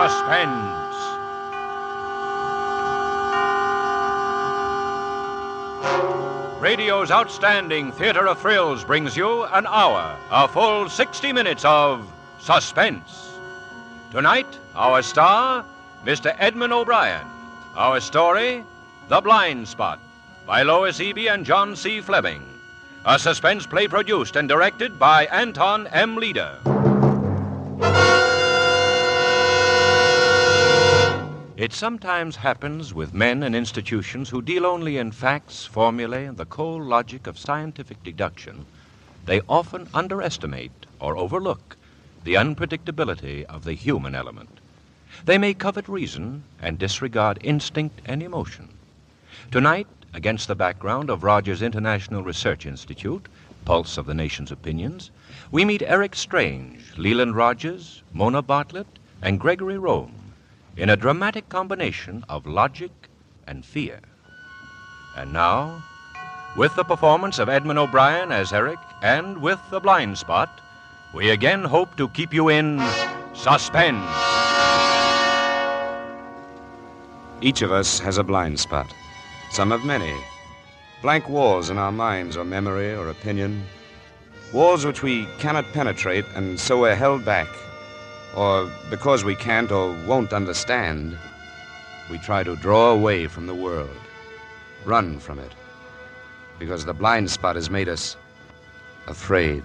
Suspense. Radio's outstanding theater of thrills brings you an hour, a full 60 minutes of suspense. Tonight, our star, Mr. Edmund O'Brien. Our story, The Blind Spot, by Lois Eby and John C. Fleming. A suspense play produced and directed by Anton M. Leader. It sometimes happens with men and institutions who deal only in facts, formulae, and the cold logic of scientific deduction. They often underestimate or overlook the unpredictability of the human element. They may covet reason and disregard instinct and emotion. Tonight, against the background of Rogers International Research Institute, pulse of the nation's opinions, we meet Eric Strange, Leland Rogers, Mona Bartlett, and Gregory Rome in a dramatic combination of logic and fear. And now, with the performance of Edmund O'Brien as Eric and with The Blind Spot, we again hope to keep you in suspense. Each of us has a blind spot. Some have many. Blank walls in our minds or memory or opinion. Walls which we cannot penetrate and so we're held back. Or because we can't or won't understand, we try to draw away from the world. Run from it. Because the blind spot has made us afraid.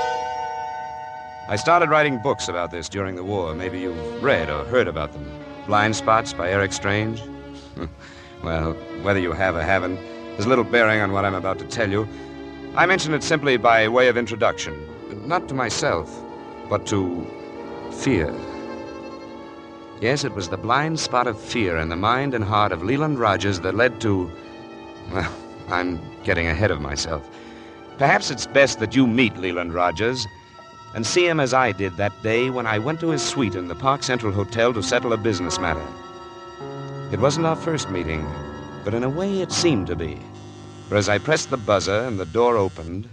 I started writing books about this during the war. Maybe you've read or heard about them. Blind Spots by Eric Strange. Well, whether you have or haven't, there's little bearing on what I'm about to tell you. I mention it simply by way of introduction. Not to myself, but to fear. Yes, it was the blind spot of fear in the mind and heart of Leland Rogers that led to... Well, I'm getting ahead of myself. Perhaps it's best that you meet Leland Rogers and see him as I did that day when I went to his suite in the Park Central Hotel to settle a business matter. It wasn't our first meeting, but in a way it seemed to be. For as I pressed the buzzer and the door opened,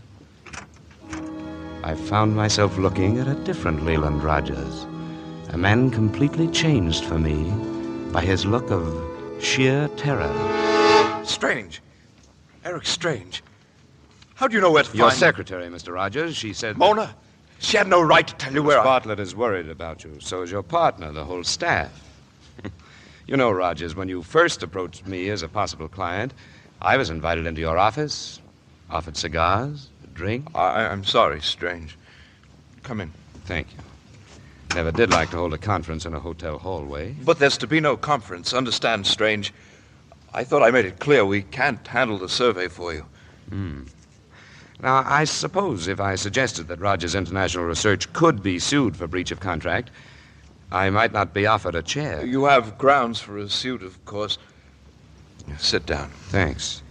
I found myself looking at a different Leland Rogers, a man completely changed for me by his look of sheer terror. Strange. Eric Strange. How do you know where to find... Your secretary, Mr. Rogers, she said... Mona? She had no right to tell you where Miss Bartlett is worried about you. So is your partner, the whole staff. You know, Rogers, when you first approached me as a possible client, I was invited into your office, offered cigars, a drink. I'm sorry, Strange. Come in. Thank you. Never did like to hold a conference in a hotel hallway. But there's to be no conference. Understand, Strange. I thought I made it clear we can't handle the survey for you. Now, I suppose if I suggested that Rogers International Research could be sued for breach of contract, I might not be offered a chair. You have grounds for a suit, of course. Sit down. Thanks.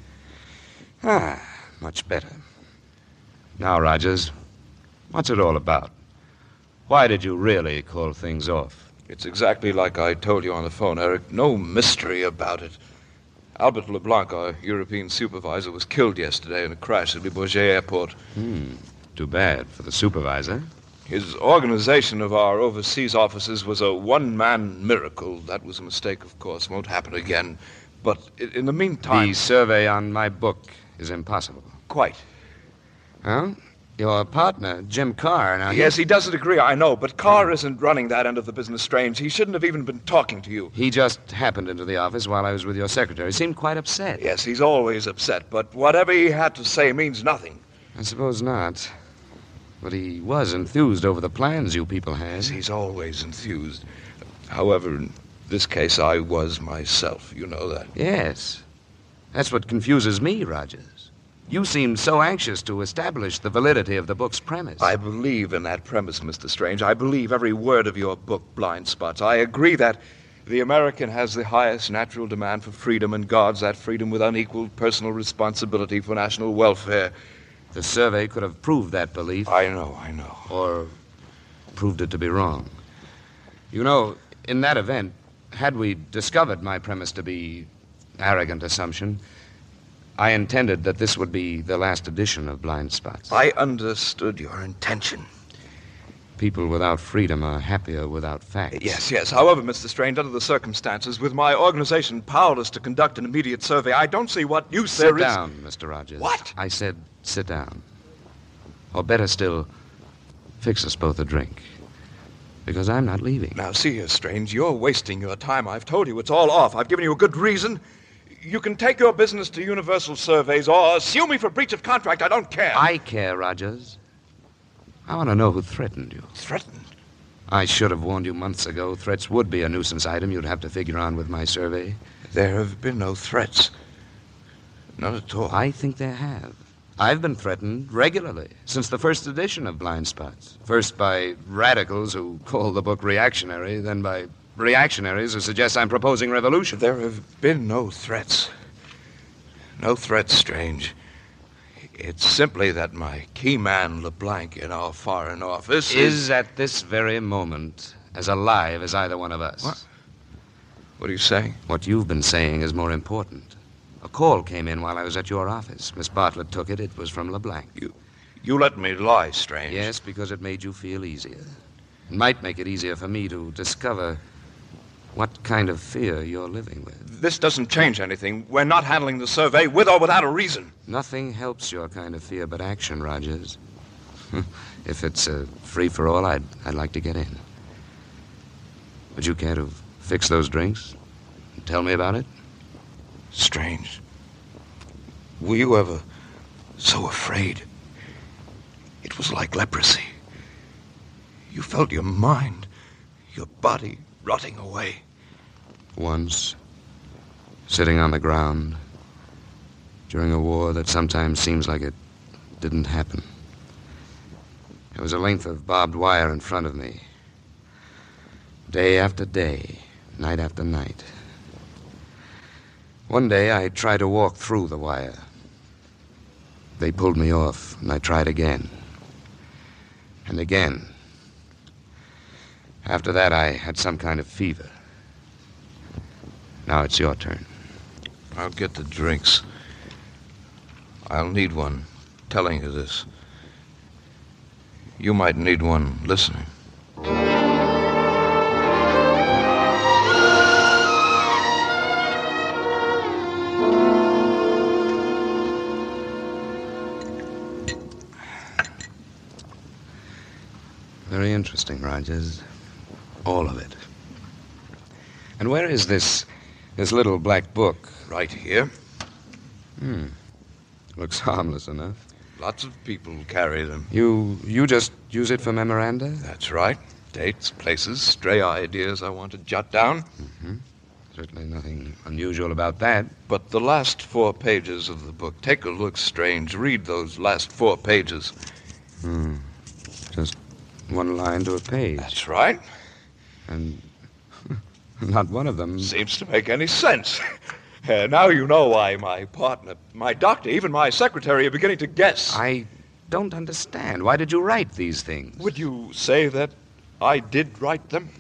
Much better. Now, Rogers, what's it all about? Why did you really call things off? It's exactly like I told you on the phone, Eric. No mystery about it. Albert LeBlanc, our European supervisor, was killed yesterday in a crash at Le Bourget Airport. Too bad for the supervisor. His organization of our overseas offices was a one-man miracle. That was a mistake, of course. Won't happen again. But in the meantime... The survey on my book is impossible. Quite. Well, your partner, Jim Carr, now... Yes, he doesn't agree, I know. But Carr isn't running that end of the business, Strange. He shouldn't have even been talking to you. He just happened into the office while I was with your secretary. He seemed quite upset. Yes, he's always upset. But whatever he had to say means nothing. I suppose not. But he was enthused over the plans you people had. Yes, he's always enthused. However, in this case, I was myself. You know that. Yes. That's what confuses me, Rogers. You seemed so anxious to establish the validity of the book's premise. I believe in that premise, Mr. Strange. I believe every word of your book, Blind Spots. I agree that the American has the highest natural demand for freedom and guards that freedom with unequaled personal responsibility for national welfare. The survey could have proved that belief. I know. Or proved it to be wrong. You know, in that event, had we discovered my premise to be arrogant assumption, I intended that this would be the last edition of Blind Spots. I understood your intention. people without freedom are happier without facts. Yes. However, Mr. Strange, under the circumstances, with my organization powerless to conduct an immediate survey, I don't see what use there is... Sit down, Mr. Rogers. What? I said sit down. Or better still, fix us both a drink. Because I'm not leaving. Now, see here, Strange, you're wasting your time. I've told you it's all off. I've given you a good reason. You can take your business to Universal Surveys or sue me for breach of contract. I don't care. I care, Rogers. I want to know who threatened you. Threatened? I should have warned you months ago. Threats would be a nuisance item you'd have to figure on with my survey. There have been no threats. Not at all. I think there have. I've been threatened regularly since the first edition of Blind Spots. First by radicals who call the book reactionary, then by reactionaries who suggest I'm proposing revolution. There have been no threats. No threats, Strange. It's simply that my key man, LeBlanc, in our Foreign Office is at this very moment as alive as either one of us. What are you saying? What you've been saying is more important. A call came in while I was at your office. Miss Bartlett took it. It was from LeBlanc. You let me lie, Strange. Yes, because it made you feel easier. It might make it easier for me to discover what kind of fear you're living with. This doesn't change anything. We're not handling the survey with or without a reason. Nothing helps your kind of fear but action, Rogers. If it's a free-for-all, I'd like to get in. Would you care to fix those drinks? Tell me about it? Strange. Were you ever so afraid? It was like leprosy. You felt your mind, your body rotting away. Once, sitting on the ground, during a war that sometimes seems like it didn't happen. There was a length of barbed wire in front of me. Day after day, night after night. One day, I tried to walk through the wire. They pulled me off, and I tried again. And again. After that, I had some kind of fever. Now it's your turn. I'll get the drinks. I'll need one telling you this. You might need one listening. Very interesting, Rogers. All of it. And where is this little black book? Right here. Looks harmless enough. Lots of people carry them. You just use it for memoranda? That's right. Dates, places, stray ideas I want to jot down. Certainly nothing unusual about that. But the last 4 pages of the book, take a look, Strange. Read those last 4 pages. Just one line to a page. That's right. And not one of them Seems to make any sense. Now you know why my partner, my doctor, even my secretary are beginning to guess. I don't understand. Why did you write these things? Would you say that I did write them?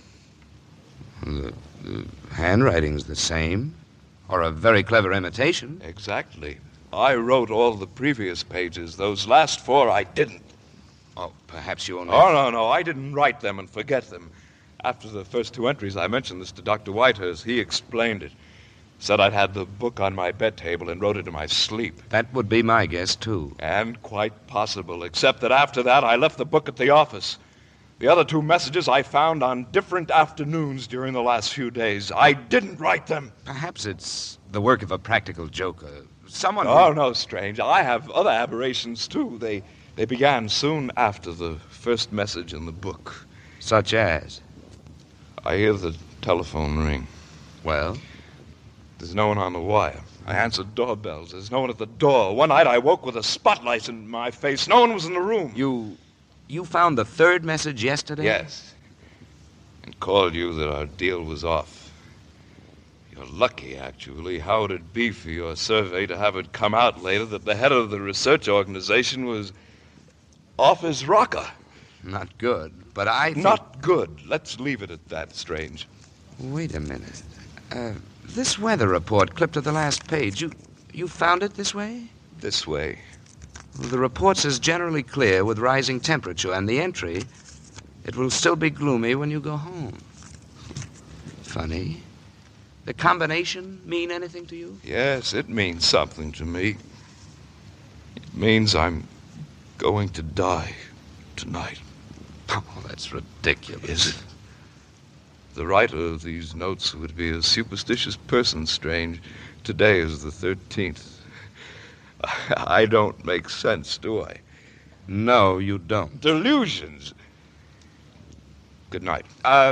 The handwriting's the same. Or a very clever imitation. Exactly. I wrote all the previous pages. Those last 4 I didn't. Oh, perhaps you only... Oh, no. I didn't write them and forget them. After the first 2 entries, I mentioned this to Dr. Whitehurst. He explained it. Said I'd had the book on my bed table and wrote it in my sleep. That would be my guess, too. And quite possible, except that after that, I left the book at the office. The other 2 messages I found on different afternoons during the last few days. I didn't write them. Perhaps it's the work of a practical joker. Someone Oh, no, Strange. I have other aberrations, too. They began soon after the first message in the book. Such as? I hear the telephone ring. Well? There's no one on the wire. I answered doorbells. There's no one at the door. One night I woke with a spotlight in my face. No one was in the room. You found the 3rd message yesterday? Yes. And called you that our deal was off. You're lucky, actually. How would it be for your survey to have it come out later that the head of the research organization was off his rocker? Not good, but I think... Not good. Let's leave it at that, Strange. Wait a minute. This weather report clipped to the last page, you found it this way? This way. Well, the report says generally clear with rising temperature, and the entry it will still be gloomy when you go home. Funny. The combination mean anything to you? Yes, it means something to me. It means I'm going to die tonight. Oh, that's ridiculous. Is it? The writer of these notes would be a superstitious person, Strange. Today is the 13th. I don't make sense, do I? No, you don't. Delusions. Good night.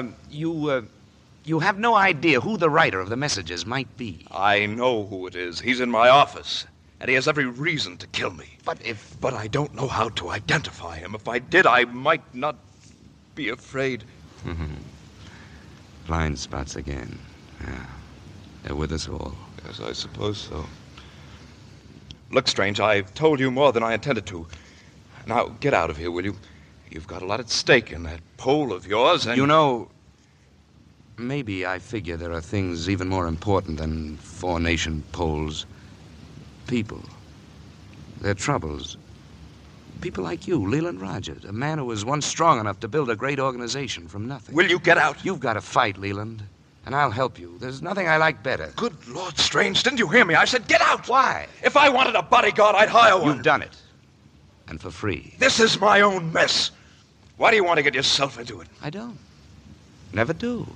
You have no idea who the writer of the messages might be. I know who it is. He's in my office, and he has every reason to kill me. But I don't know how to identify him. If I did, I might not be afraid. Blind spots again. Yeah. They're with us all. Yes, I suppose so. Look, Strange, I've told you more than I intended to. Now, get out of here, will you? You've got a lot at stake in that poll of yours, and... You know, maybe I figure there are things even more important than four-nation polls. People. Their troubles. People like you, Leland Rogers, a man who was once strong enough to build a great organization from nothing. Will you get out? You've got to fight, Leland, and I'll help you. There's nothing I like better. Good Lord, Strange, didn't you hear me? I said get out! Why? If I wanted a bodyguard, I'd hire one. You've done it. And for free. This is my own mess. Why do you want to get yourself into it? I don't. Never do.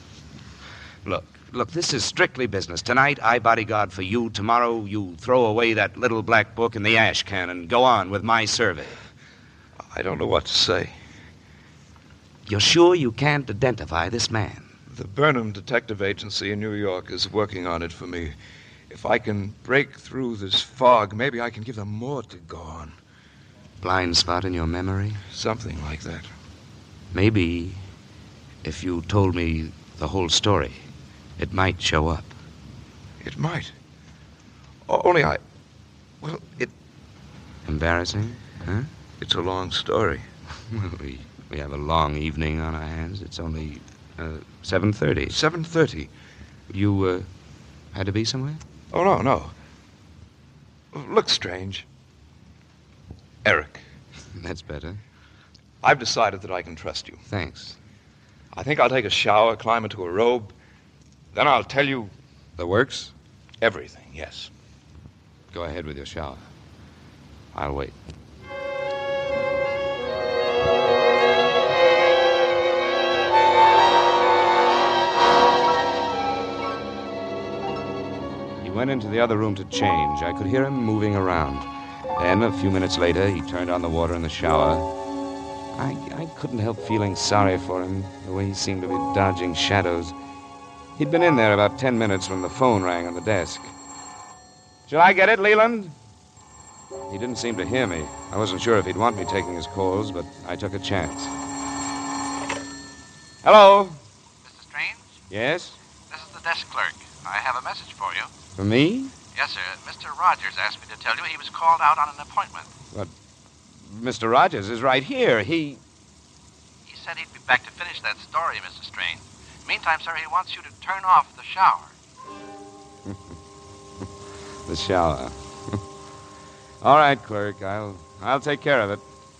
Look, this is strictly business. Tonight, I bodyguard for you. Tomorrow, you throw away that little black book in the ash can and go on with my survey. I don't know what to say. You're sure you can't identify this man? The Burnham Detective Agency in New York is working on it for me. If I can break through this fog, maybe I can give them more to go on. Blind spot in your memory? Something like that. Maybe if you told me the whole story, it might show up. It might. Only it... Embarrassing, huh? It's a long story. we have a long evening on our hands. It's only 7:30. 7:30. You had to be somewhere? Oh, no. Look, Strange. Eric. That's better. I've decided that I can trust you. Thanks. I think I'll take a shower, climb into a robe. Then I'll tell you... The works? Everything, yes. Go ahead with your shower. I'll wait. He went into the other room to change. I could hear him moving around. Then, a few minutes later, he turned on the water in the shower. I couldn't help feeling sorry for him, the way he seemed to be dodging shadows. He'd been in there about 10 minutes when the phone rang on the desk. Shall I get it, Leland? He didn't seem to hear me. I wasn't sure if he'd want me taking his calls, but I took a chance. Hello? Mr. Strange? Yes? This is the desk clerk. I have a message for you. For me? Yes, sir. Mr. Rogers asked me to tell you he was called out on an appointment. But Mr. Rogers is right here. He said he'd be back to finish that story, Mr. Strange. Meantime, sir, he wants you to turn off the shower. The shower. All right, clerk. I'll take care of it.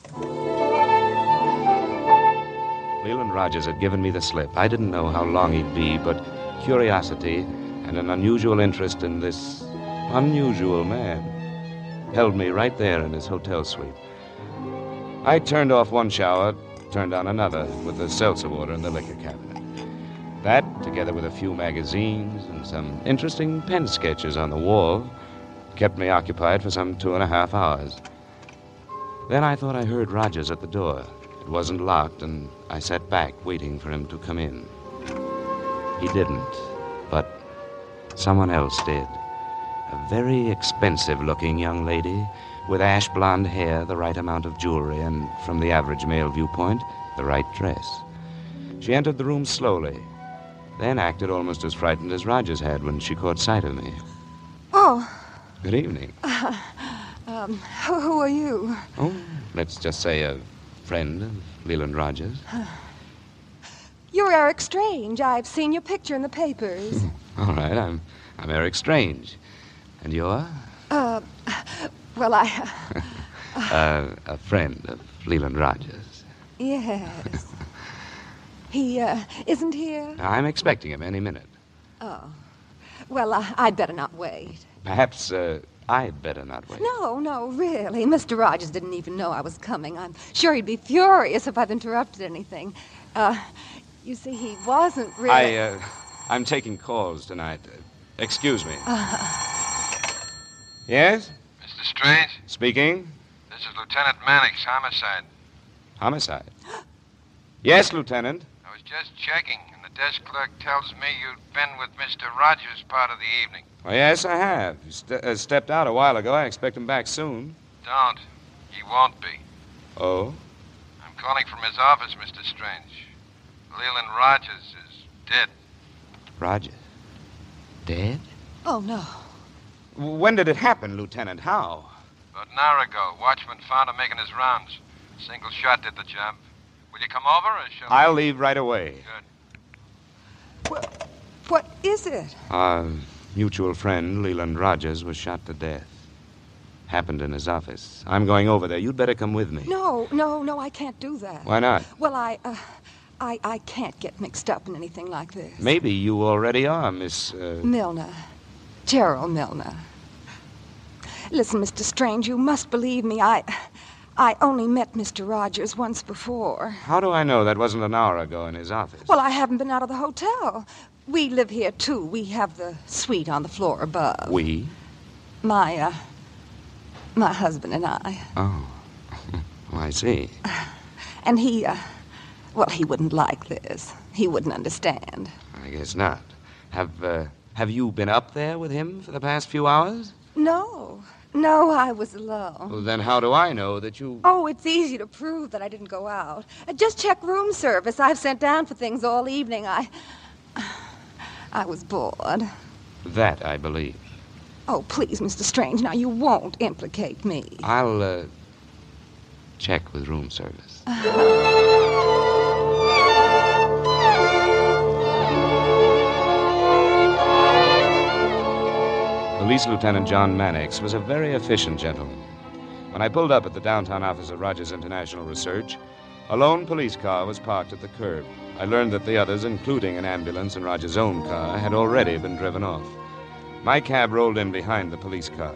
Leland Rogers had given me the slip. I didn't know how long he'd be, but curiosity and an unusual interest in this unusual man held me right there in his hotel suite. I turned off one shower, turned on another with the seltzer water in the liquor cabinet. That, together with a few magazines and some interesting pen sketches on the wall, kept me occupied for some 2.5 hours. Then I thought I heard Rogers at the door. It wasn't locked, and I sat back waiting for him to come in. He didn't, but someone else did. A very expensive-looking young lady with ash blonde hair, the right amount of jewelry, and, from the average male viewpoint, the right dress. She entered the room slowly, then acted almost as frightened as Rogers had when she caught sight of me. Oh. Good evening. Who are you? Oh, let's just say a friend of Leland Rogers. You're Eric Strange. I've seen your picture in the papers. All right, I'm Eric Strange. And you're? Well, a friend of Leland Rogers. Yes. He, isn't here? I'm expecting him any minute. Oh. Well, I'd better not wait. Perhaps, I'd better not wait. No, really. Mr. Rogers didn't even know I was coming. I'm sure he'd be furious if I've interrupted anything. You see, he wasn't really... I'm taking calls tonight. Excuse me. Yes? Mr. Strange? Speaking? This is Lieutenant Mannix, homicide. Homicide? Yes, Lieutenant. I was just checking, and the desk clerk tells me you'd been with Mr. Rogers part of the evening. Well, yes, I have. He stepped out a while ago. I expect him back soon. Don't. He won't be. Oh? I'm calling from his office, Mr. Strange. Leland Rogers is dead. Rogers? Dead? Oh, no. When did it happen, Lieutenant? How? About an hour ago, watchman found him making his rounds. Single shot did the job. Will you come over, or shall I'll leave right away. Good. What is it? Our mutual friend, Leland Rogers, was shot to death. Happened in his office. I'm going over there. You'd better come with me. No, I can't do that. Why not? Well, I can't get mixed up in anything like this. Maybe you already are, Miss... Milner. Gerald Milner. Listen, Mr. Strange, you must believe me. I only met Mr. Rogers once before. How do I know that wasn't an hour ago in his office? Well, I haven't been out of the hotel. We live here, too. We have the suite on the floor above. We? My husband and I. Oh. Oh, I see. And he wouldn't like this. He wouldn't understand. I guess not. Have you been up there with him for the past few hours? No, I was alone. Well, then how do I know that you... Oh, it's easy to prove that I didn't go out. Just check room service. I've sent down for things all evening. I was bored. That I believe. Oh, please, Mr. Strange, now you won't implicate me. I'll, check with room service. Police Lieutenant John Mannix was a very efficient gentleman. When I pulled up at the downtown office of Rogers International Research, a lone police car was parked at the curb. I learned that the others, including an ambulance and Rogers' own car, had already been driven off. My cab rolled in behind the police car.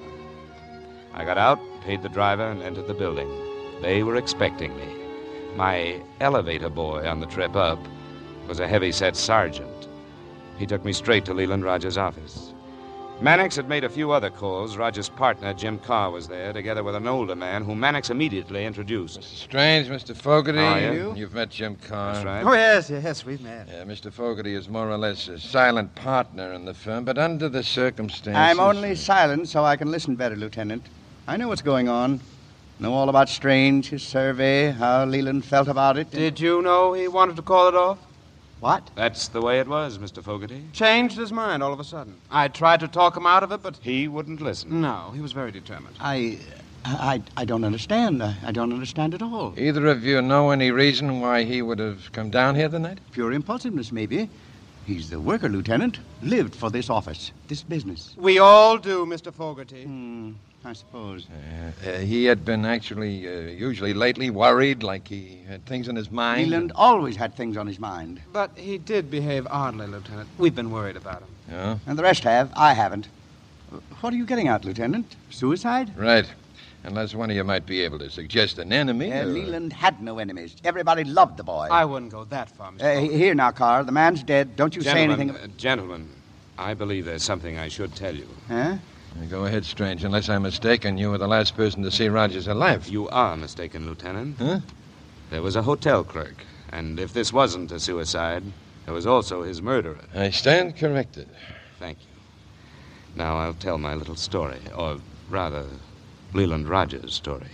I got out, paid the driver, and entered the building. They were expecting me. My elevator boy on the trip up was a heavy-set sergeant. He took me straight to Leland Rogers' office. Mannix had made a few other calls. Rogers' partner, Jim Carr, was there, together with an older man whom Mannix immediately introduced. Mr. Strange, Mr. Fogarty. How are you? You've met Jim Carr. That's right. Oh, yes, we've met. Yeah, Mr. Fogarty is more or less a silent partner in the firm, but under the circumstances... I'm only silent so I can listen better, Lieutenant. I know what's going on. Know all about Strange, his survey, how Leland felt about it. Did you know he wanted to call it off? What? That's the way it was, Mr. Fogarty. Changed his mind all of a sudden. I tried to talk him out of it, but... He wouldn't listen. No, he was very determined. I don't understand. I don't understand at all. Either of you know any reason why he would have come down here tonight? Pure impulsiveness, maybe. He's the worker, Lieutenant. Lived for this office, this business. We all do, Mr. Fogarty. I suppose. He had been actually, usually lately, worried, like he had things on his mind. Leland always had things on his mind. But he did behave oddly, Lieutenant. We've been worried about him. Yeah? And the rest have. I haven't. What are you getting at, Lieutenant? Suicide? Right. Unless one of you might be able to suggest an enemy. Leland had no enemies. Everybody loved the boy. I wouldn't go that far, Mr. Fogarty. Here now, Carl. The man's dead. Don't you say anything... Gentlemen, I believe there's something I should tell you. Huh? Go ahead, Strange. Unless I'm mistaken, you were the last person to see Rogers alive. You are mistaken, Lieutenant. Huh? There was a hotel clerk, and if this wasn't a suicide, there was also his murderer. I stand corrected. Thank you. Now I'll tell my little story, or rather, Leland Rogers' story.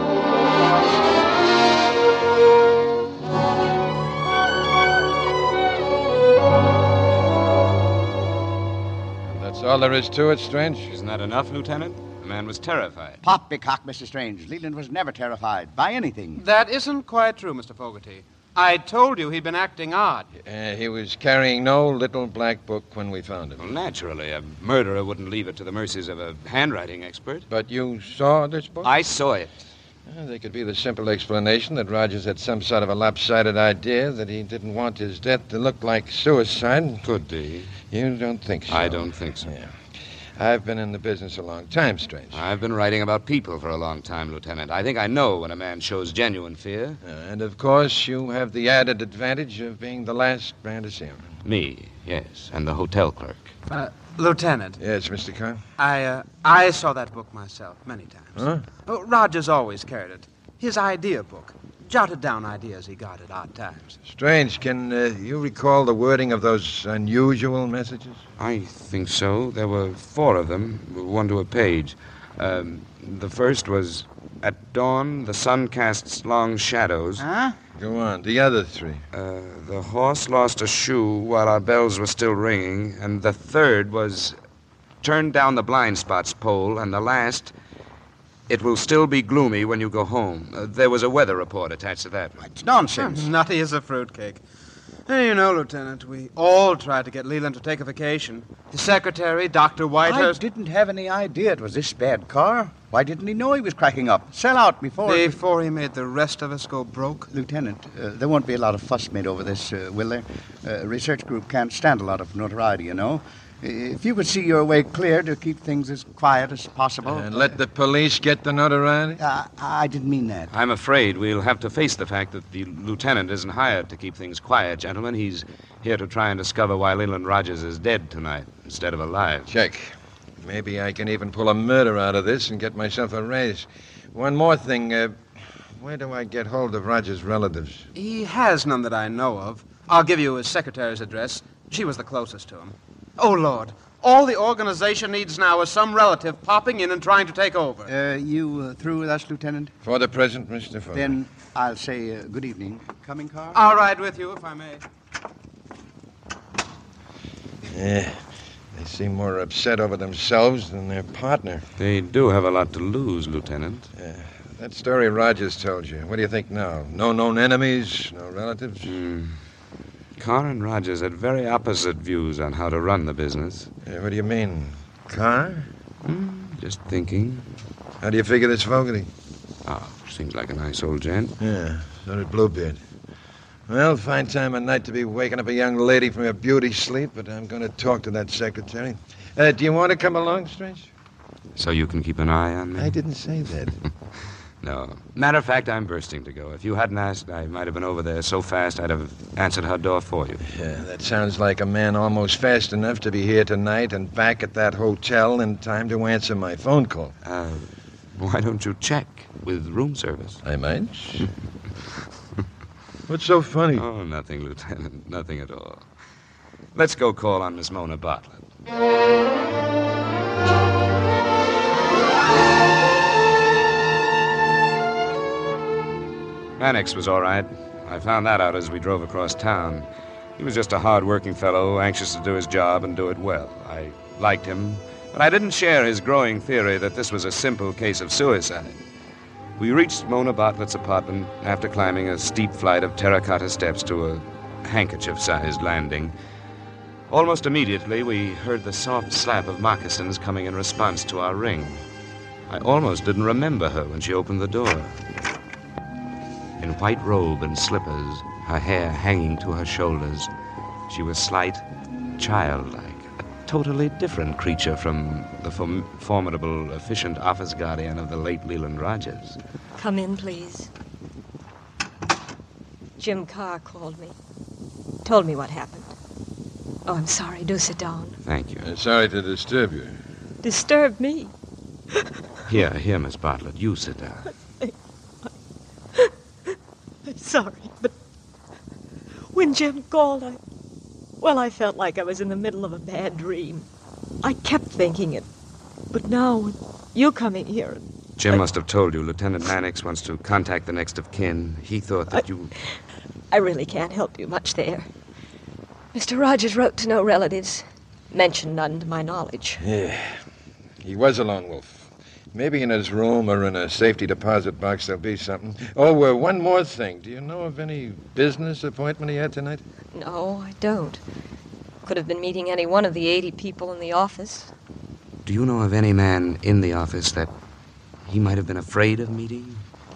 That's all there is to it, Strange. Isn't that enough, Lieutenant? The man was terrified. Poppycock, Mr. Strange. Leland was never terrified by anything. That isn't quite true, Mr. Fogarty. I told you he'd been acting odd. He was carrying no little black book when we found him. Well, naturally, a murderer wouldn't leave it to the mercies of a handwriting expert. But you saw this book? I saw it. Well, there could be the simple explanation that Rogers had some sort of a lopsided idea that he didn't want his death to look like suicide. Could be. You don't think so? I don't think so. Yeah. I've been in the business a long time, Strange. I've been writing about people for a long time, Lieutenant. I think I know when a man shows genuine fear. And, of course, you have the added advantage of being the last man to see him. Me, yes, and the hotel clerk. Lieutenant, Yes, Mr. Carr? I saw that book myself many times. Huh? Oh, Rogers always carried it. His idea book. Jotted down ideas he got at odd times. Strange, can you recall the wording of those unusual messages? I think so. There were 4 of them, one to a page. The first was, "At dawn, the sun casts long shadows. Huh? Go on. The other 3. The horse lost a shoe while our bells were still ringing. And the third was, "Turn down the blind spots pole." And the last, "It will still be gloomy when you go home." There was a weather report attached to that. It's nonsense. Nutty as a fruitcake. And you know, Lieutenant, we all tried to get Leland to take a vacation. His secretary, Dr. I Whitehurst. didn't have any idea it was this bad, Carr. Why didn't he know he was cracking up? Sell out before... Before he made the rest of us go broke. Lieutenant, there won't be a lot of fuss made over this, will there? A research group can't stand a lot of notoriety, you know. If you could see your way clear to keep things as quiet as possible... And let the police get the notoriety? I didn't mean that. I'm afraid we'll have to face the fact that the lieutenant isn't hired to keep things quiet, gentlemen. He's here to try and discover why Leland Rogers is dead tonight instead of alive. Check. Maybe I can even pull a murder out of this and get myself a raise. One more thing. Where do I get hold of Rogers' relatives? He has none that I know of. I'll give you his secretary's address. She was the closest to him. Oh, Lord. All the organization needs now is some relative popping in and trying to take over. You through with us, Lieutenant? For the present, Mr. Fuller. Then I'll say good evening. Coming, Carr? I'll ride with you, if I may. Yeah. They seem more upset over themselves than their partner. They do have a lot to lose, Lieutenant. That story Rogers told you. What do you think now? No known enemies? No relatives? Carr and Rogers had very opposite views on how to run the business. What do you mean? Carr? Just thinking. How do you figure this Fogarty? Seems like a nice old gent. Yeah, so did Bluebeard. Well, fine time of night to be waking up a young lady from her beauty sleep, but I'm going to talk to that secretary. Do you want to come along, Strange? So you can keep an eye on me? I didn't say that. No. Matter of fact, I'm bursting to go. If you hadn't asked, I might have been over there so fast I'd have answered her door for you. Yeah, that sounds like a man almost fast enough to be here tonight and back at that hotel in time to answer my phone call. Why don't you check with room service? I might. What's so funny? Oh, nothing, Lieutenant. Nothing at all. Let's go call on Miss Mona Bartlett. Mannix was all right. I found that out as we drove across town. He was just a hard-working fellow, anxious to do his job and do it well. I liked him, but I didn't share his growing theory that this was a simple case of suicide. We reached Mona Bartlett's apartment after climbing a steep flight of terracotta steps to a handkerchief-sized landing. Almost immediately, we heard the soft slap of moccasins coming in response to our ring. I almost didn't remember her when she opened the door. In white robe and slippers, her hair hanging to her shoulders, she was slight, childlike, a totally different creature from the formidable, efficient office guardian of the late Leland Rogers. Come in, please. Jim Carr called me. Told me what happened. Oh, I'm sorry. Do sit down. Thank you. Sorry to disturb you. Disturb me? Here, Miss Bartlett, you sit down. I'm sorry, but when Jim called, I felt like I was in the middle of a bad dream. I kept thinking it. But now, with you coming here... Jim must have told you Lieutenant Mannix wants to contact the next of kin. He thought that you... I really can't help you much there. Mr. Rogers wrote to no relatives. Mentioned none to my knowledge. Yeah, he was a lone wolf. Maybe in his room or in a safety deposit box there'll be something. Oh, one more thing. Do you know of any business appointment he had tonight? No, I don't. Could have been meeting any one of the 80 people in the office. Do you know of any man in the office that he might have been afraid of meeting?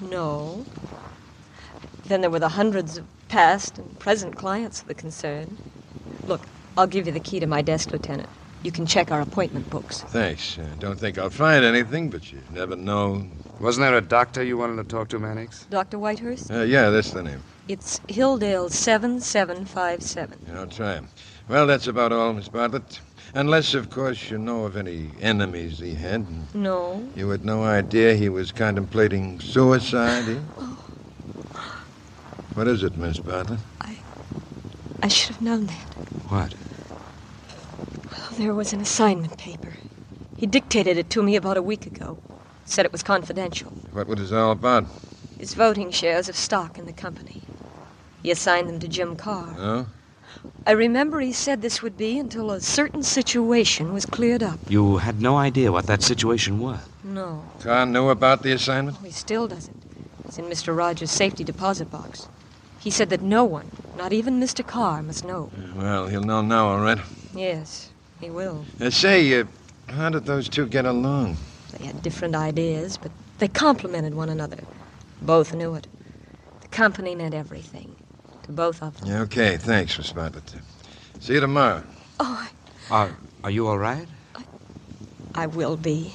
No. Then there were the hundreds of past and present clients of the concern. Look, I'll give you the key to my desk, Lieutenant. You can check our appointment books. Thanks. Don't think I'll find anything, but you never know. Wasn't there a doctor you wanted to talk to, Mannix? Dr. Whitehurst? Yeah, that's the name. It's Hilldale 7757. I'll try him. Well, that's about all, Miss Bartlett. Unless, of course, you know of any enemies he had. No. You had no idea he was contemplating suicide, eh? Oh. What is it, Miss Bartlett? I should have known that. What? Well, there was an assignment paper. He dictated it to me about a week ago. Said it was confidential. What was it all about? His voting shares of stock in the company. He assigned them to Jim Carr. Oh? I remember he said this would be until a certain situation was cleared up. You had no idea what that situation was? No. Carr knew about the assignment? He still doesn't. It's in Mr. Rogers' safety deposit box. He said that no one, not even Mr. Carr, must know. Well, he'll know now, all right. Yes, he will. Say, how did those two get along? They had different ideas, but they complemented one another. Both knew it. The company meant everything to both of them. Yeah, okay, thanks, Miss Bartlett. See you tomorrow. Oh, Are you all right? I will be.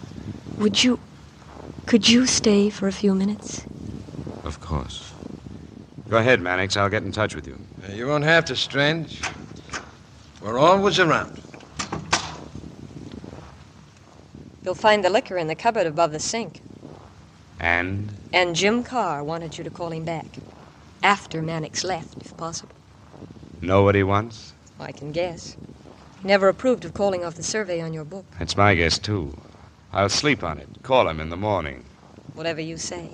Could you stay for a few minutes? Of course. Go ahead, Mannix. I'll get in touch with you. You won't have to, Strange. We're always around. You'll find the liquor in the cupboard above the sink. And? And Jim Carr wanted you to call him back. After Mannix left, if possible. Know what he wants? I can guess. He never approved of calling off the survey on your book. It's my guess, too. I'll sleep on it. Call him in the morning. Whatever you say.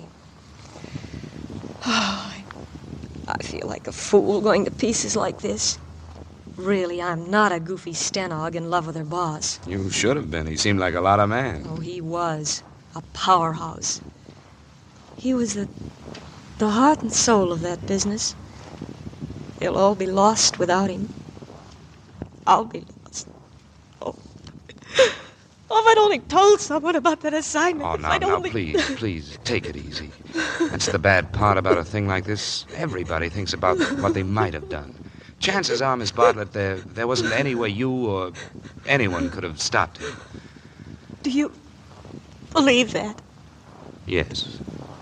Oh, I feel like a fool going to pieces like this. Really, I'm not a goofy stenog in love with her boss. You should have been. He seemed like a lot of man. Oh, he was. A powerhouse. He was the heart and soul of that business. They'll all be lost without him. I'll be lost. Oh, if I'd only told someone about that assignment. Oh, If I'd now, only... please, take it easy. That's the bad part about a thing like this. Everybody thinks about what they might have done. Chances are, Miss Bartlett, there wasn't any way you or anyone could have stopped it. Do you believe that? Yes.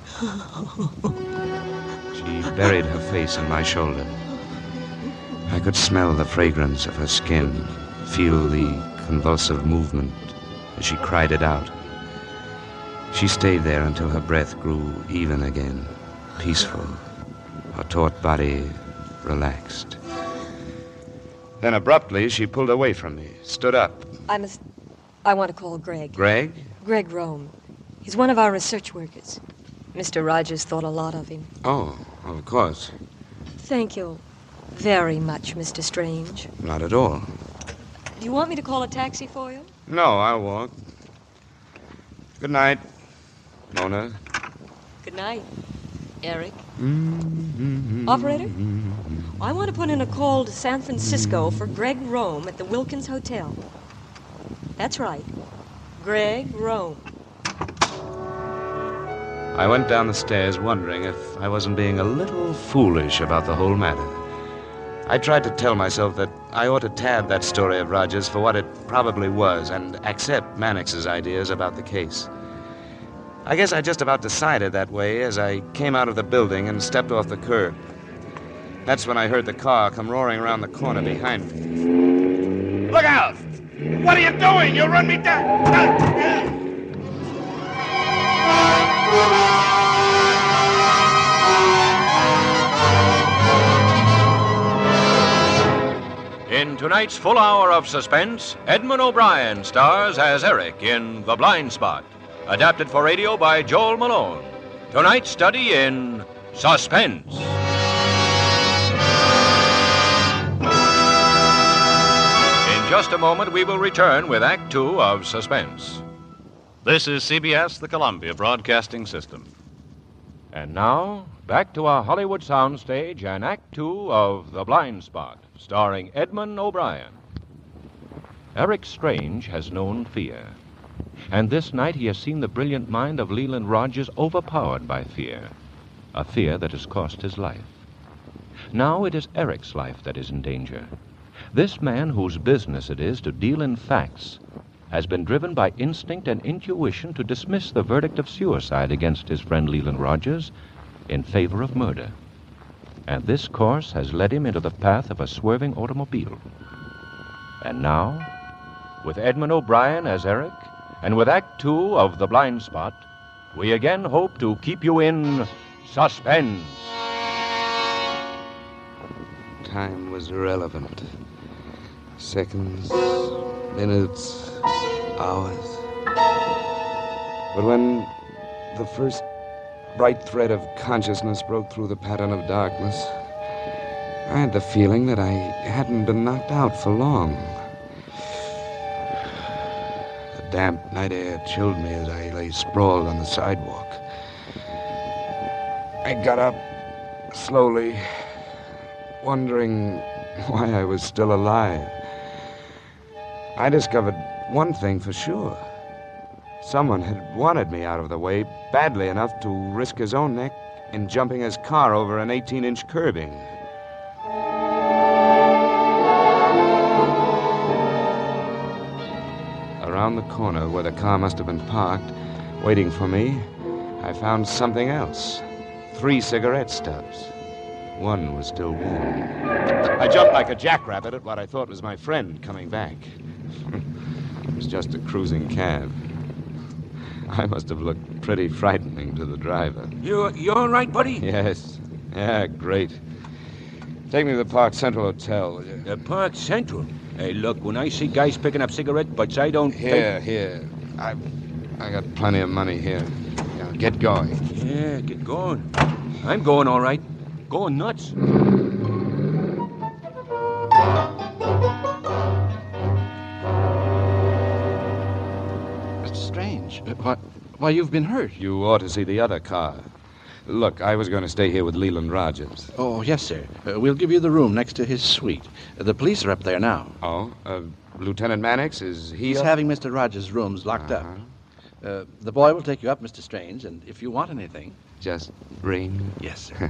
She buried her face on my shoulder. I could smell the fragrance of her skin, feel the convulsive movement as she cried it out. She stayed there until her breath grew even again, peaceful, her taut body relaxed. Then abruptly, she pulled away from me, stood up. I want to call Greg. Greg? Greg Rome. He's one of our research workers. Mr. Rogers thought a lot of him. Oh, of course. Thank you very much, Mr. Strange. Not at all. Do you want me to call a taxi for you? No, I'll walk. Good night, Mona. Good night, Eric. Operator? I want to put in a call to San Francisco for Greg Rome at the Wilkins Hotel. That's right. Greg Rome. I went down the stairs wondering if I wasn't being a little foolish about the whole matter. I tried to tell myself that I ought to tab that story of Rogers for what it probably was and accept Mannix's ideas about the case. I guess I just about decided that way as I came out of the building and stepped off the curb. That's when I heard the car come roaring around the corner behind me. Look out! What are you doing? You'll run me down! In tonight's full hour of suspense, Edmund O'Brien stars as Eric in The Blind Spot, adapted for radio by Joel Malone. Tonight's study in suspense. In just a moment, we will return with Act Two of Suspense. This is CBS, the Columbia Broadcasting System. And now, back to our Hollywood soundstage and Act Two of The Blind Spot, starring Edmund O'Brien. Eric Strange has known fear. And this night he has seen the brilliant mind of Leland Rogers overpowered by fear, a fear that has cost his life. Now it is Eric's life that is in danger. This man, whose business it is to deal in facts, has been driven by instinct and intuition to dismiss the verdict of suicide against his friend Leland Rogers in favor of murder. And this course has led him into the path of a swerving automobile. And now, with Edmund O'Brien as Eric, and with Act Two of The Blind Spot, we again hope to keep you in suspense. Time was irrelevant. Seconds, minutes, hours. But when the first bright thread of consciousness broke through the pattern of darkness, I had the feeling that I hadn't been knocked out for long. The damp night air chilled me as I lay sprawled on the sidewalk. I got up slowly, wondering why I was still alive. I discovered one thing for sure. Someone had wanted me out of the way badly enough to risk his own neck in jumping his car over an 18-inch curbing. Around the corner where the car must have been parked, waiting for me, I found something else. 3 cigarette stubs. One was still warm. I jumped like a jackrabbit at what I thought was my friend coming back. It was just a cruising cab. I must have looked pretty frightening to the driver. You all right, buddy? Yes. Yeah, great. Take me to the Park Central Hotel, will you? The Park Central? Hey, look, when I see guys picking up cigarette butts, I don't... Here. I got plenty of money here. Now, get going. Yeah, get going. I'm going all right. Going nuts. Mr. Strange, why, you've been hurt. You ought to see the other car. Look, I was going to stay here with Leland Rogers. Oh, yes, sir. We'll give you the room next to his suite. The police are up there now. Oh? Lieutenant Mannix, is he He's up? having Mr. Rogers' rooms locked up. The boy will take you up, Mr. Strange, and if you want anything... Just ring? Yes, sir.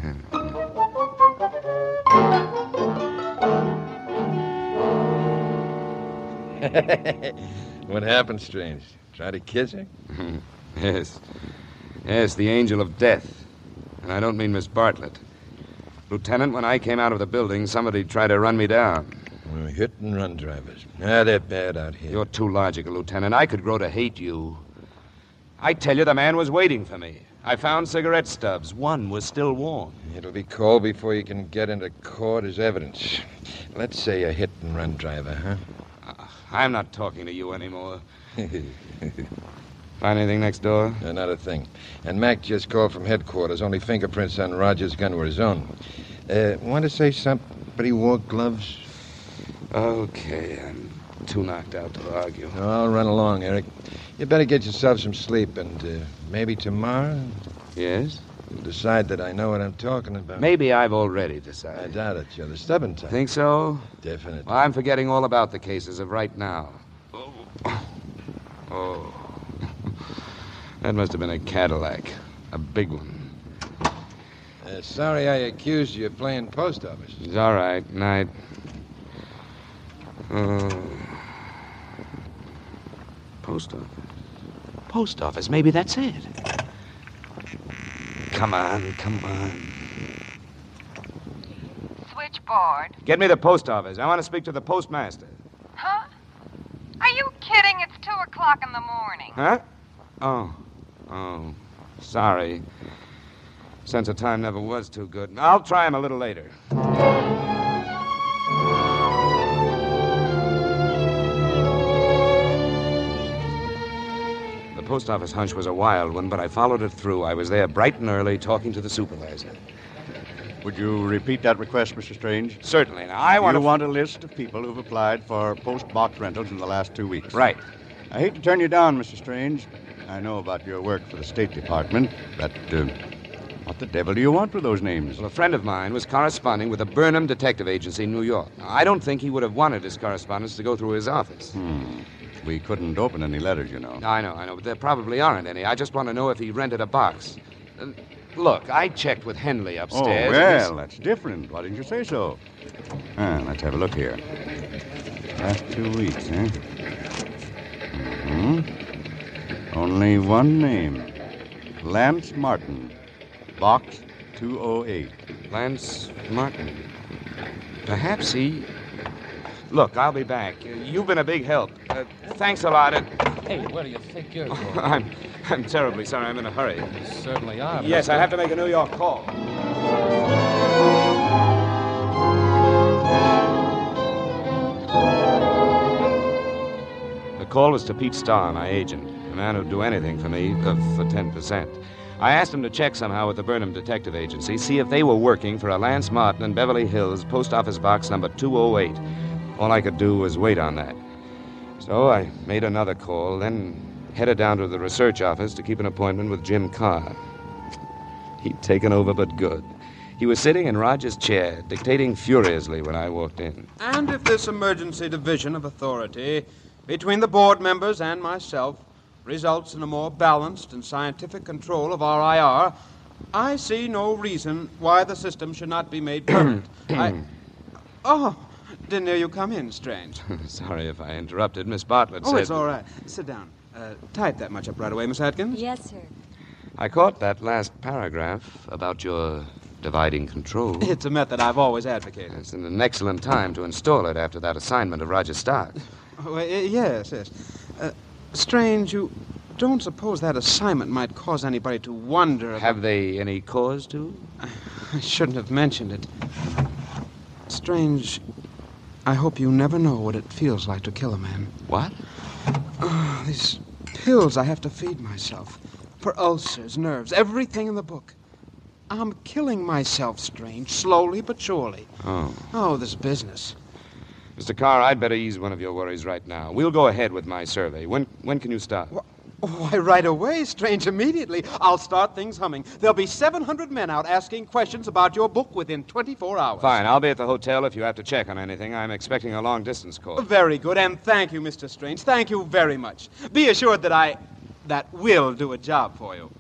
What happened, Strange? Try to kiss her? Yes. Yes, the angel of death. And I don't mean Miss Bartlett. Lieutenant, when I came out of the building, somebody tried to run me down. Well, hit-and-run drivers. They're bad out here. You're too logical, Lieutenant. I could grow to hate you. I tell you, the man was waiting for me. I found cigarette stubs. One was still warm. It'll be cold before you can get into court as evidence. Let's say a hit-and-run driver, huh? I'm not talking to you anymore. Find anything next door? Not a thing. And Mac just called from headquarters. Only fingerprints on Rogers' gun were his own. Want to say somebody wore gloves? Okay, I'm too knocked out to argue. No, I'll run along, Eric. You better get yourself some sleep, and maybe tomorrow... Yes? You'll decide that I know what I'm talking about. Maybe I've already decided. I doubt it. You're the stubborn type. Think so? Definitely. Well, I'm forgetting all about the cases of right now. Oh. That must have been a Cadillac. A big one. Sorry I accused you of playing post office. It's all right. Night. Post office. Post office. Maybe that's it. Come on. Switchboard. Get me the post office. I want to speak to the postmaster. Huh? Are you kidding? It's 2 o'clock in the morning. Huh? Oh. Sorry. Sense of time never was too good. I'll try him a little later. The post office hunch was a wild one, but I followed it through. I was there bright and early talking to the supervisor. Would you repeat that request, Mr. Strange? Certainly. Now, I want You want a list of people who've applied for post-box rentals in the last 2 weeks. Right. I hate to turn you down, Mr. Strange. I know about your work for the State Department, but what the devil do you want with those names? Well, a friend of mine was corresponding with the Burnham Detective Agency in New York. Now, I don't think he would have wanted his correspondence to go through his office. We couldn't open any letters, you know. I know, but there probably aren't any. I just want to know if he rented a box. Look, I checked with Henley upstairs. Oh, well, that's different. Why didn't you say so? Let's have a look here. Last 2 weeks, eh? Only one name. Lance Martin. Box 208. Lance Martin. Perhaps he... Look, I'll be back. You've been a big help. Thanks a lot. Hey, where do you think you're going? I'm terribly sorry. I'm in a hurry. You certainly are. Yes, I have to make a New York call. The call was to Pete Starr, my agent, a man who'd do anything for me for 10%. I asked him to check somehow with the Burnham Detective Agency, see if they were working for a Lance Martin in Beverly Hills, post office box number 208. All I could do was wait on that. So I made another call, then headed down to the research office to keep an appointment with Jim Carr. He'd taken over, but good. He was sitting in Roger's chair, dictating furiously when I walked in. And if this emergency division of authority between the board members and myself results in a more balanced and scientific control of our IR, I see no reason why the system should not be made permanent. Oh, didn't hear you come in, Strange. Sorry if I interrupted. Miss Bartlett said... Oh, it's all right. Sit down. Type that much up right away, Miss Atkins. Yes, sir. I caught that last paragraph about your dividing control. It's a method I've always advocated. It's an excellent time to install it after that assignment of Roger Stark. Yes. Strange, you don't suppose that assignment might cause anybody to wonder about... Have they any cause to? I shouldn't have mentioned it. Strange, I hope you never know what it feels like to kill a man. What? These pills I have to feed myself. For ulcers, nerves, everything in the book. I'm killing myself, Strange, slowly but surely. Oh, this business. Mr. Carr, I'd better ease one of your worries right now. We'll go ahead with my survey. When can you start? Why, right away, Strange, immediately. I'll start things humming. There'll be 700 men out asking questions about your book within 24 hours. Fine. I'll be at the hotel if you have to check on anything. I'm expecting a long-distance call. Very good, and thank you, Mr. Strange. Thank you very much. Be assured that that will do a job for you.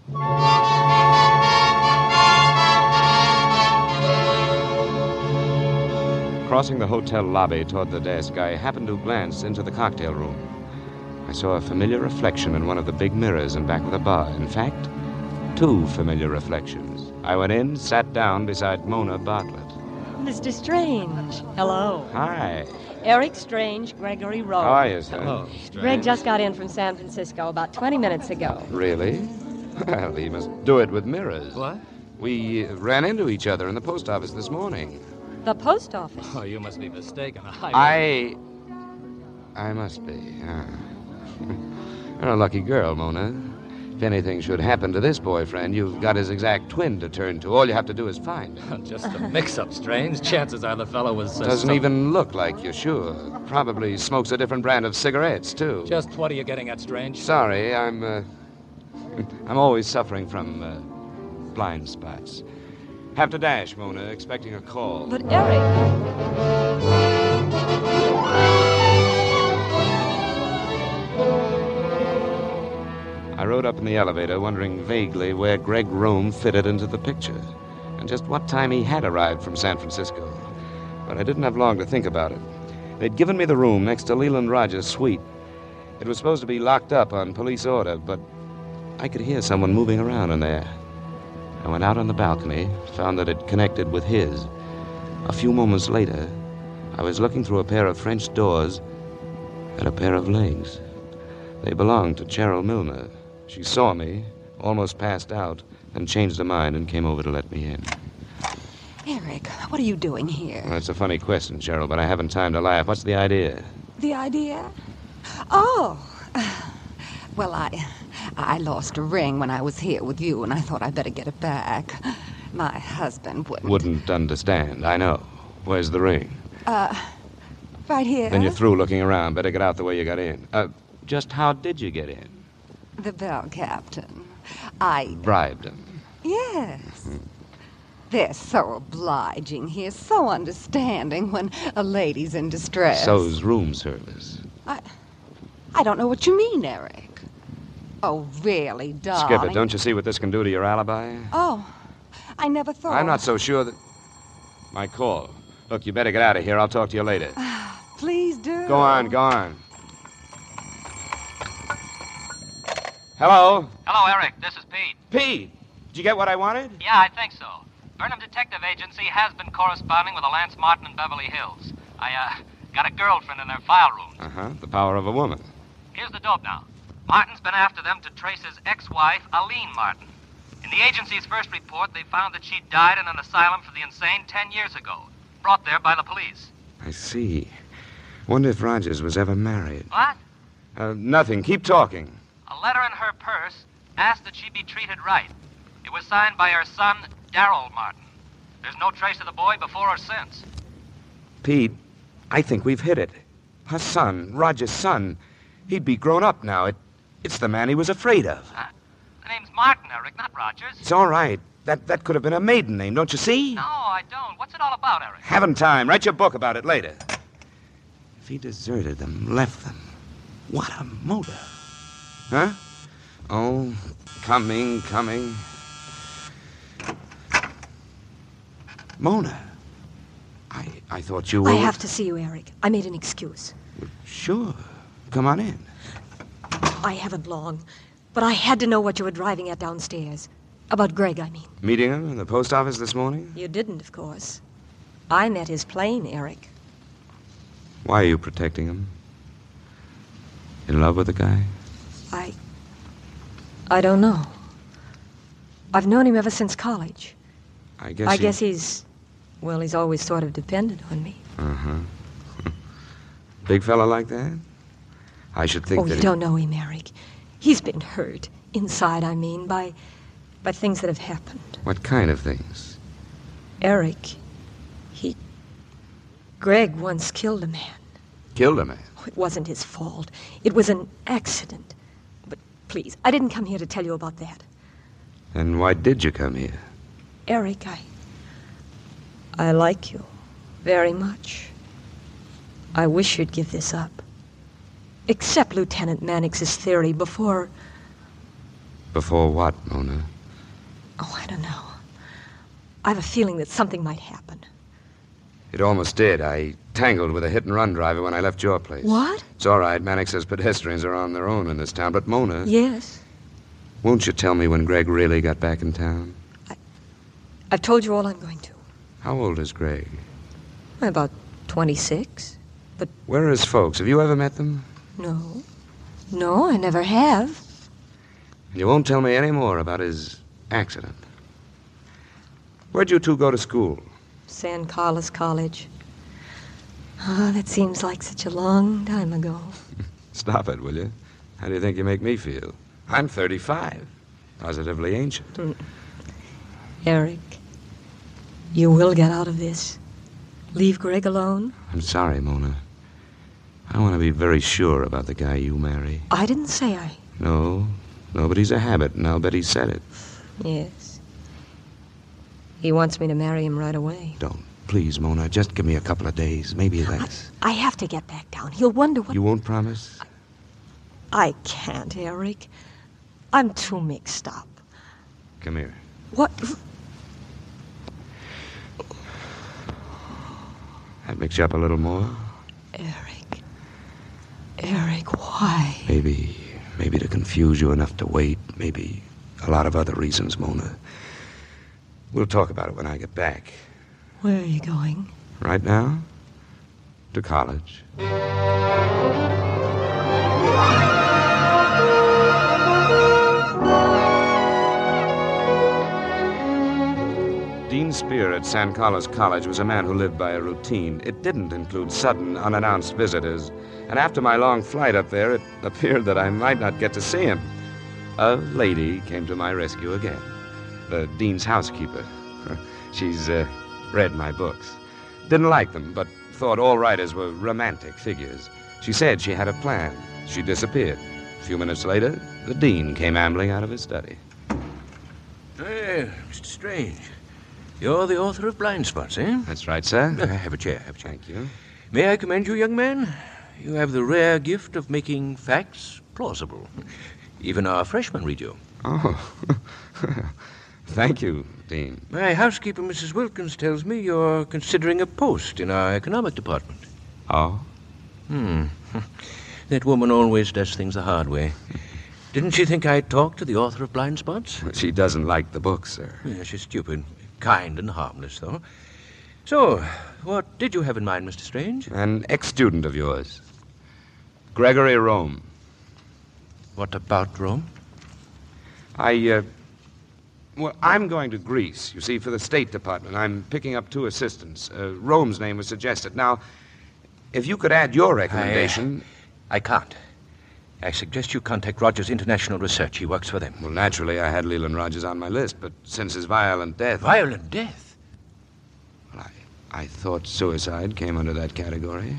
Crossing the hotel lobby toward the desk, I happened to glance into the cocktail room. I saw a familiar reflection in one of the big mirrors in back of the bar. In fact, two familiar reflections. I went in, sat down beside Mona Bartlett. Mr. Strange. Hello. Hi. Eric Strange, Gregory Rowe. How are you, sir? Hello, Greg just got in from San Francisco about 20 minutes ago. Really? Well, he must do it with mirrors. What? We ran into each other in the post office this morning. The post office? Oh, you must be mistaken. I must be, yeah. You're a lucky girl, Mona. If anything should happen to this boyfriend, you've got his exact twin to turn to. All you have to do is find him. Just a mix-up, Strange. Chances are the fellow was... Doesn't even look like you, sure. Probably smokes a different brand of cigarettes, too. Just what are you getting at, Strange? Sorry, I'm always suffering from blind spots. Have to dash, Mona, expecting a call. But Eric... I rode up in the elevator, wondering vaguely where Greg Rome fitted into the picture, and just what time he had arrived from San Francisco. But I didn't have long to think about it. They'd given me the room next to Leland Rogers' suite. It was supposed to be locked up on police order, but I could hear someone moving around in there. I went out on the balcony, found that it connected with his. A few moments later, I was looking through a pair of French doors at a pair of legs. They belonged to Cheryl Milner. She saw me, almost passed out, then changed her mind and came over to let me in. Eric, what are you doing here? Well, that's a funny question, Cheryl, but I haven't time to laugh. What's the idea? The idea? Oh. Well, I lost a ring when I was here with you, and I thought I'd better get it back. My husband wouldn't. Wouldn't understand, I know. Where's the ring? Right here. Then you're through looking around. Better get out the way you got in. Just how did you get in? The bell captain. Bribed him. Yes. They're so obliging here, so understanding when a lady's in distress. So's room service. I don't know what you mean, Eric. Oh, really, darling? Skipper, don't you see what this can do to your alibi? Oh, I never thought. I'm not so sure that... My call. Look, you better get out of here. I'll talk to you later. Please do. Go on, go on. Hello? Hello, Eric. This is Pete. Pete, did you get what I wanted? Yeah, I think so. Burnham Detective Agency has been corresponding with a Lance Martin in Beverly Hills. I got a girlfriend in their file room. Uh-huh, the power of a woman. Here's the dope now. Martin's been after them to trace his ex-wife, Aline Martin. In the agency's first report, they found that she died in an asylum for the insane 10 years ago, brought there by the police. I see. Wonder if Rogers was ever married. What? Nothing. Keep talking. A letter in her purse asked that she be treated right. It was signed by her son, Darrell Martin. There's no trace of the boy before or since. Pete, I think we've hit it. Her son, Roger's son, he'd be grown up now. It's the man he was afraid of. The name's Martin, Eric, not Rogers. It's all right. That could have been a maiden name, don't you see? No, I don't. What's it all about, Eric? Haven't time. Write your book about it later. If he deserted them, left them, what a motive. Huh? Oh, coming. Mona, I thought you were... I have to see you, Eric. I made an excuse. Sure. Come on in. I haven't long, but I had to know what you were driving at downstairs. About Greg, I mean. Meeting him in the post office this morning? You didn't, of course. I met his plane, Eric. Why are you protecting him? In love with the guy? I don't know. I've known him ever since college. I guess he's always sort of depended on me. Uh-huh. Big fella like that? I should think that you don't know him, Eric. He's been hurt, inside, I mean, by things that have happened. What kind of things? Eric, Greg once killed a man. Killed a man? It wasn't his fault. It was an accident. But please, I didn't come here to tell you about that. Then why did you come here? Eric, I like you very much. I wish you'd give this up. Accept Lieutenant Mannix's theory before... Before what, Mona? Oh, I don't know. I have a feeling that something might happen. It almost did. I tangled with a hit-and-run driver when I left your place. What? It's all right. Mannix says pedestrians are on their own in this town. But, Mona... Yes? Won't you tell me when Greg really got back in town? I've told you all I'm going to. How old is Greg? About 26. But... Where are his folks? Have you ever met them? No. No, I never have. And you won't tell me any more about his accident. Where'd you two go to school? San Carlos College. Oh, that seems like such a long time ago. Stop it, will you? How do you think you make me feel? I'm 35. Positively ancient. Eric, you will get out of this. Leave Greg alone. I'm sorry, Mona. I want to be very sure about the guy you marry. I didn't say I... No, but he's a habit, and I'll bet he said it. Yes. He wants me to marry him right away. Don't. Please, Mona, just give me a couple of days, maybe less. I have to get back down. He'll wonder what... You won't promise? I can't, Eric. I'm too mixed up. Come here. What? That mix you up a little more? Eric, why? Maybe to confuse you enough to wait. Maybe a lot of other reasons, Mona. We'll talk about it when I get back. Where are you going? Right now? To college. Dean Spear at San Carlos College was a man who lived by a routine. It didn't include sudden, unannounced visitors. And after my long flight up there, it appeared that I might not get to see him. A lady came to my rescue again. The dean's housekeeper. She's read my books. Didn't like them, but thought all writers were romantic figures. She said she had a plan. She disappeared. A few minutes later, the dean came ambling out of his study. Hey, Mr. Strange. You're the author of Blind Spots, eh? That's right, sir. Have a chair, Thank you. May I commend you, young man? You have the rare gift of making facts plausible. Even our freshmen read you. Oh, thank you, Dean. My housekeeper, Mrs. Wilkins, tells me you're considering a post in our economic department. Oh? That woman always does things the hard way. Didn't she think I'd talk to the author of Blind Spots? She doesn't like the book, sir. Yeah, she's stupid. Kind and harmless, though. So, what did you have in mind, Mr. Strange? An ex-student of yours. Gregory Rome. What about Rome? Well, I'm going to Greece, you see, for the State Department. I'm picking up 2 assistants. Rome's name was suggested. Now, if you could add your recommendation... I can't. I suggest you contact Rogers International Research. He works for them. Well, naturally, I had Leland Rogers on my list, but since his violent death... Violent death? Well, I thought suicide came under that category.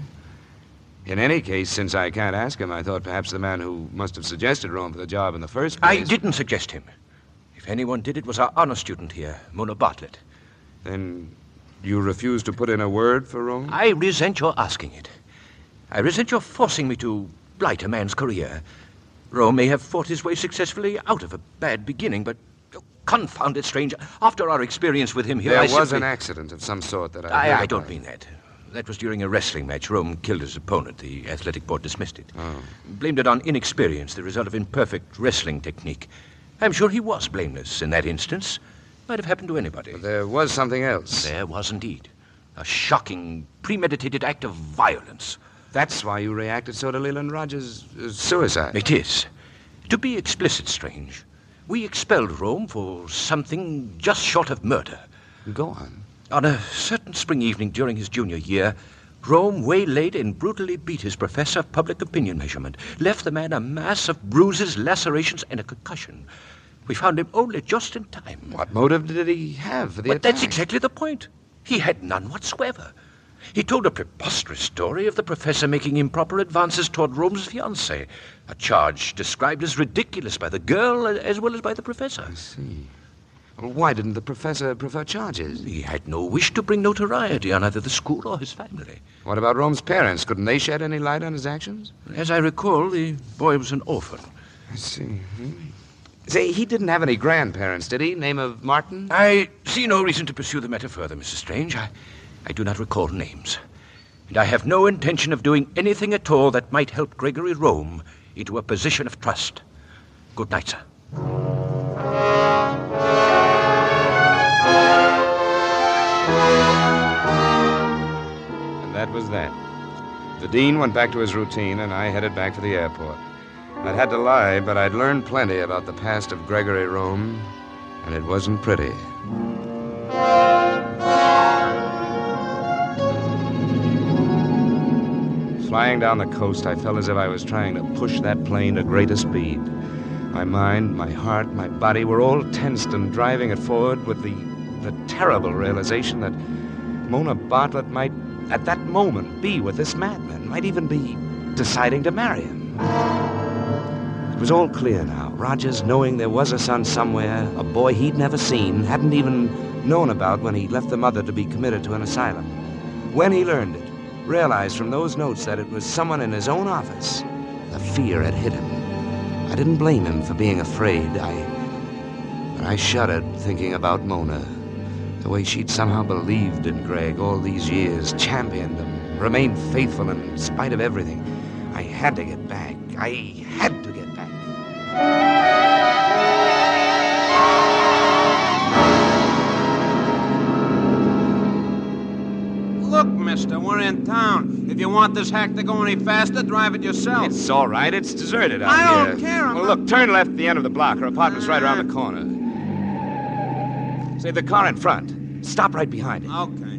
In any case, since I can't ask him, I thought perhaps the man who must have suggested Rome for the job in the first place... I didn't suggest him. If anyone did, it was our honor student here, Mona Bartlett. Then you refuse to put in a word for Rome? I resent your asking it. I resent your forcing me to blight a man's career. Rome may have fought his way successfully out of a bad beginning, but... Oh, confound it, Strange. After our experience with him here, There was an accident of some sort that I don't mean that. That was during a wrestling match. Rome killed his opponent. The athletic board dismissed it. Oh. Blamed it on inexperience, the result of imperfect wrestling technique. I'm sure he was blameless in that instance. Might have happened to anybody. But there was something else. There was indeed. A shocking, premeditated act of violence. That's why you reacted so to Leland Rogers' suicide. It is. To be explicit, Strange, we expelled Rome for something just short of murder. Go on. On a certain spring evening during his junior year, Rome waylaid and brutally beat his professor of public opinion measurement, left the man a mass of bruises, lacerations, and a concussion. We found him only just in time. What motive did he have for the But attack? that's exactly the point. He had none whatsoever. He told a preposterous story of the professor making improper advances toward Rome's fiancée, a charge described as ridiculous by the girl as well as by the professor. I see. Well, why didn't the professor prefer charges? He had no wish to bring notoriety on either the school or his family. What about Rome's parents? Couldn't they shed any light on his actions? As I recall, the boy was an orphan. I see. Say, he didn't have any grandparents, did he? Name of Martin? I see no reason to pursue the matter further, Mrs. Strange. I do not recall names. And I have no intention of doing anything at all that might help Gregory Rome into a position of trust. Good night, sir. And that was that. The dean went back to his routine, and I headed back for the airport. I'd had to lie, but I'd learned plenty about the past of Gregory Rome, and it wasn't pretty. Flying down the coast, I felt as if I was trying to push that plane to greater speed. My mind, my heart, my body were all tensed and driving it forward with the terrible realization that Mona Bartlett might, at that moment, be with this madman, might even be deciding to marry him. It was all clear now. Rogers, knowing there was a son somewhere, a boy he'd never seen, hadn't even known about when he left the mother to be committed to an asylum. When he learned it, realized from those notes that it was someone in his own office, the fear had hit him. I didn't blame him for being afraid. I shuddered thinking about Mona. The way she'd somehow believed in Greg all these years, championed him, remained faithful in spite of everything. I had to get back. I had to get back. Look, mister, we're in town. If you want this hack to go any faster, drive it yourself. It's all right. It's deserted out I here. don't care. Well, look, turn left at the end of the block. Her apartment's right around the corner. Say, the car in front. Stop right behind it. Okay.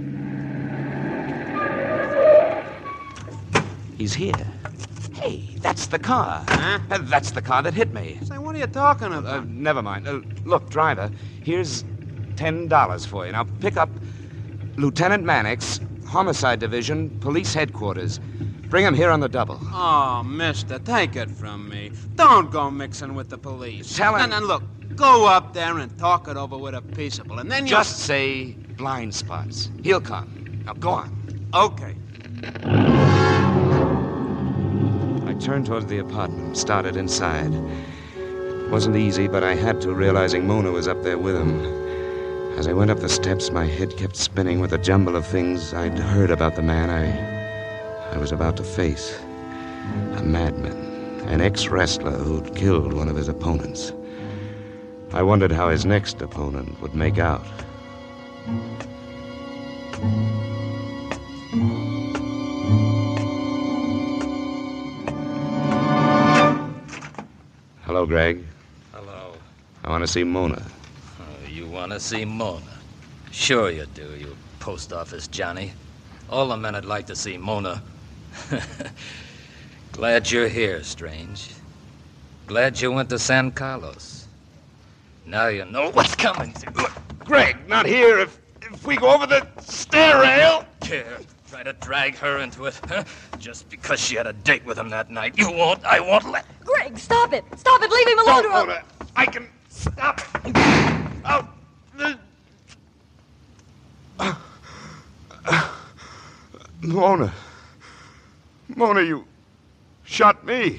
He's here. Hey, that's the car. Huh? That's the car that hit me. Say, what are you talking about? Never mind. Look, driver, here's $10 for you. Now, pick up Lieutenant Mannix, Homicide Division, Police Headquarters. Bring him here on the double. Oh, mister, take it from me. Don't go mixing with the police. Tell him. And then look, go up there and talk it over with a peaceable, and then you... Just say blind spots. He'll come. Now, go on. Okay. turned towards the apartment, started inside. It wasn't easy, but I had to, realizing Mona was up there with him. As I went up the steps, my head kept spinning with a jumble of things I'd heard about the man I was about to face. A madman, an ex-wrestler who'd killed one of his opponents. I wondered how his next opponent would make out. Hello, Greg. Hello. I want to see Mona. Oh, you want to see Mona? Sure you do, you post office Johnny. All the men would like to see Mona. Glad you're here, Strange. Glad you went to San Carlos. Now you know what's coming. Greg, not here. If we go over the stair rail. Care. Try to drag her into it, huh? Just because she had a date with him that night. I won't let... Greg, stop it! Stop it! Leave him alone! Don't, Mona. I can stop it. Oh, Mona. Mona, you shot me.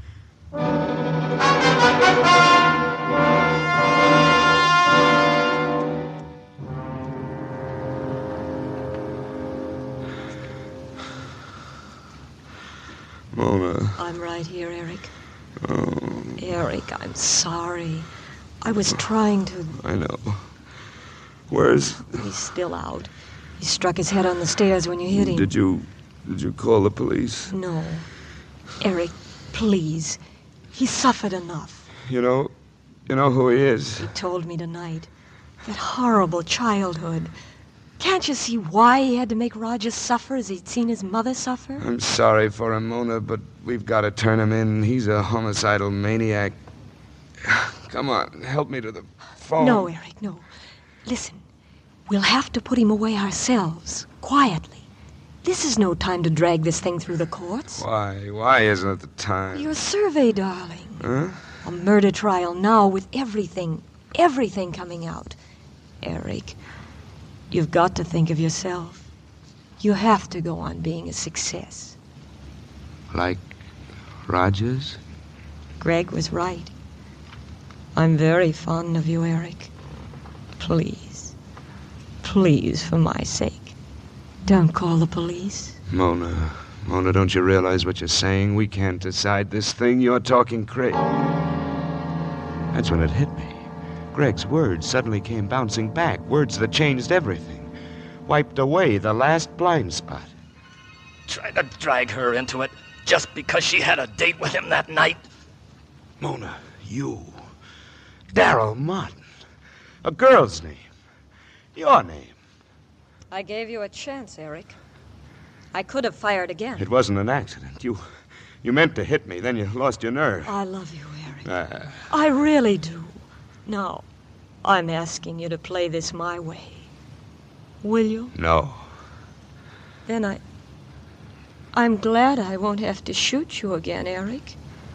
Mona. I'm right here, Eric. Oh. Eric, I'm sorry. I was trying to... I know. Where's... He's still out. He struck his head on the stairs when you hit him. Did you call the police? No. Eric, please. He suffered enough. You know who he is. He told me tonight. That horrible childhood. Can't you see why he had to make Roger suffer as he'd seen his mother suffer? I'm sorry for him, Mona, but we've got to turn him in. He's a homicidal maniac. Come on, help me to the phone. No, Eric, no. Listen, we'll have to put him away ourselves, quietly. This is no time to drag this thing through the courts. Why? Why isn't it the time? Your survey, darling. Huh? A murder trial now with everything coming out. Eric, you've got to think of yourself. You have to go on being a success. Like Rogers? Greg was right. I'm very fond of you, Eric. Please, for my sake, don't call the police. Mona, don't you realize what you're saying? We can't decide this thing. You're talking crazy. That's when it hit me. Greg's words suddenly came bouncing back, words that changed everything, wiped away the last blind spot. Try to drag her into it just because she had a date with him that night. Mona, you. Darrell Martin. A girl's name. Your name. I gave you a chance, Eric. I could have fired again. It wasn't an accident. You meant to hit me, then you lost your nerve. I love you, Eric. I really do. Now, I'm asking you to play this my way. Will you? No. Then I'm glad I won't have to shoot you again, Eric.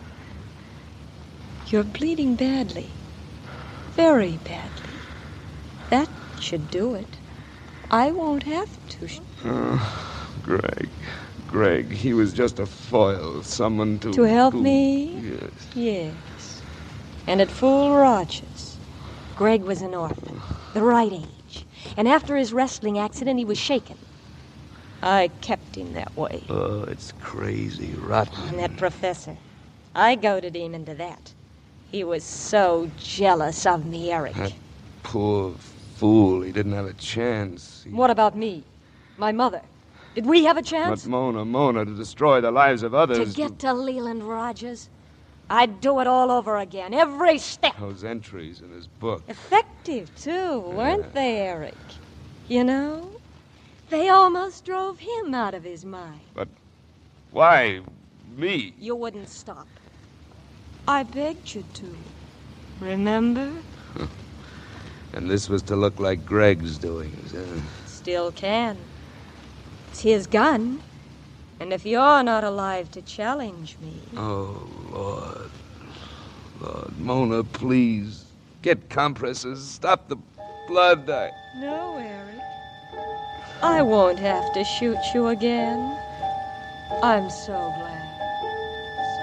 You're bleeding badly. Very badly. That should do it. I won't have to. Greg, he was just a foil, someone to... To help me? Yes. Yes. And it fooled Rogers. Greg was an orphan, the right age. And after his wrestling accident, he was shaken. I kept him that way. Oh, it's crazy, rotten. And that professor, I goaded him into that. He was so jealous of me, Eric. That poor fool, he didn't have a chance. What about me? My mother? Did we have a chance? But Mona, to destroy the lives of others. To get to Leland Rogers? I'd do it all over again, every step. Those entries in his book. Effective, too, weren't they, Eric? You know, they almost drove him out of his mind. But why me? You wouldn't stop. I begged you to. Remember? And this was to look like Greg's doings, huh? Still can. It's his gun. And if you're not alive to challenge me... Oh, Lord, Mona, please. Get compresses. Stop the blood. No, Eric. I won't have to shoot you again. I'm so glad.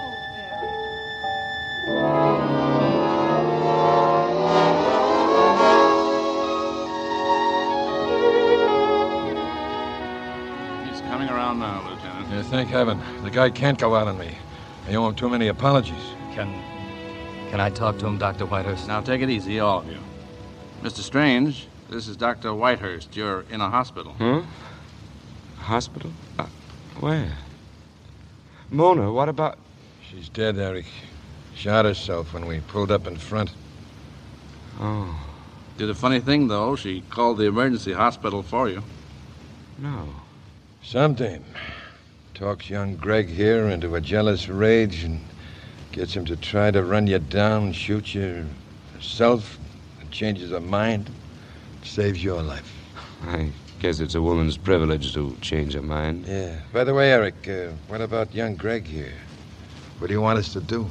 thank heaven. The guy can't go out on me. I owe him too many apologies. Can I talk to him, Dr. Whitehurst? Now, take it easy, all of you. Mr. Strange, this is Dr. Whitehurst. You're in a hospital. Huh? Hospital? Where? Mona, what about... She's dead, Eric. Shot herself when we pulled up in front. Oh. Did a funny thing, though. She called the emergency hospital for you. No. Something. Talks young Greg here into a jealous rage and gets him to try to run you down, shoot you herself, and changes her mind. Saves your life. I guess it's a woman's privilege to change her mind. Yeah. By the way, Eric, what about young Greg here? What do you want us to do?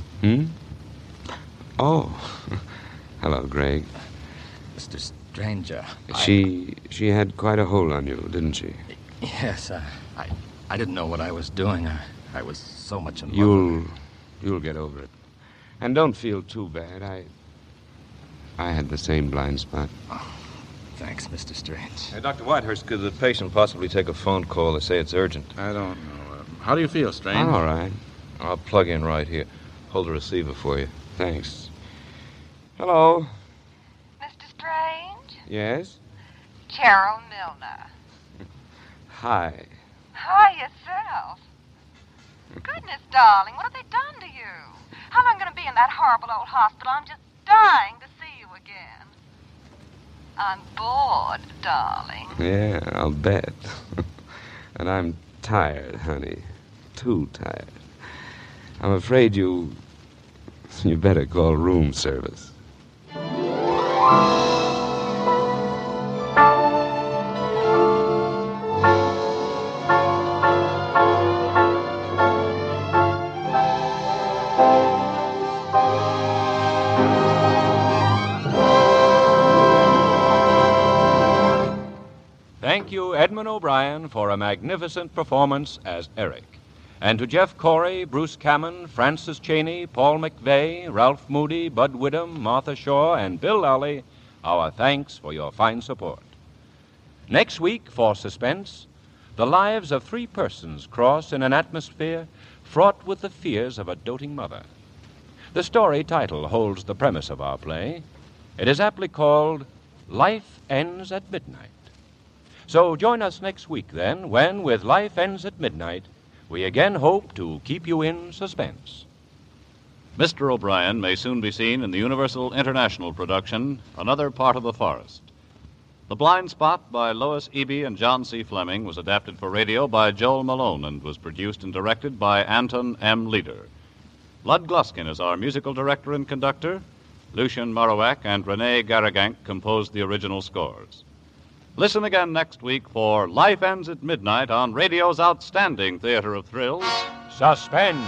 Oh. Hello, Greg. Mr. Stranger. She had quite a hold on you, didn't she? Yes, I didn't know what I was doing. I was so much in love. You'll get over it. And don't feel too bad. I had the same blind spot. Oh, thanks, Mr. Strange. Hey, Dr. Whitehurst, could the patient possibly take a phone call? They say it's urgent. I don't know. How do you feel, Strange? All right. I'll plug in right here. Hold the receiver for you. Thanks. Hello. Mr. Strange? Yes? Cheryl Milner. Hi. Hi, yourself. Goodness, darling, what have they done to you? How long are you going to be in that horrible old hospital? I'm just dying to see you again. I'm bored, darling. Yeah, I'll bet. And I'm tired, honey. Too tired. I'm afraid you better call room service. Thank you, Edmund O'Brien, for a magnificent performance as Eric. And to Jeff Corey, Bruce Cammon, Francis Cheney, Paul McVeigh, Ralph Moody, Bud Widom, Martha Shaw, and Bill Lally, our thanks for your fine support. Next week, for Suspense, the lives of 3 persons cross in an atmosphere fraught with the fears of a doting mother. The story title holds the premise of our play. It is aptly called Life Ends at Midnight. So join us next week, then, when, with Life Ends at Midnight, we again hope to keep you in suspense. Mr. O'Brien may soon be seen in the Universal International production, Another Part of the Forest. The Blind Spot by Lois Eby and John C. Fleming was adapted for radio by Joel Malone and was produced and directed by Anton M. Leader. Lud Gluskin is our musical director and conductor. Lucien Morawak and Rene Garrigank composed the original scores. Listen again next week for Life Ends at Midnight on radio's outstanding theater of thrills, Suspense.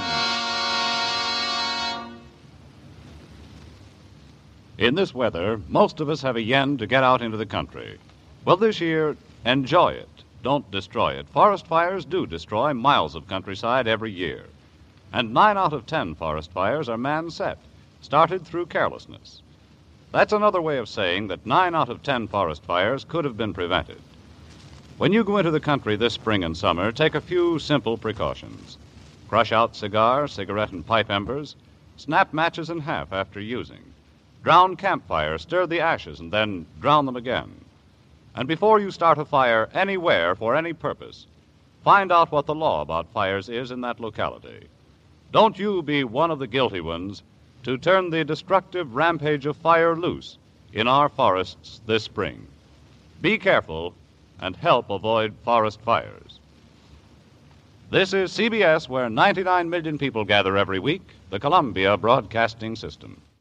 In this weather, most of us have a yen to get out into the country. Well, this year, enjoy it. Don't destroy it. Forest fires do destroy miles of countryside every year. And 9 out of 10 forest fires are man-set, started through carelessness. That's another way of saying that 9 out of 10 forest fires could have been prevented. When you go into the country this spring and summer, take a few simple precautions. Crush out cigar, cigarette, and pipe embers. Snap matches in half after using. Drown campfire, stir the ashes, and then drown them again. And before you start a fire anywhere for any purpose, find out what the law about fires is in that locality. Don't you be one of the guilty ones to turn the destructive rampage of fire loose in our forests this spring. Be careful and help avoid forest fires. This is CBS, where 99 million people gather every week, the Columbia Broadcasting System.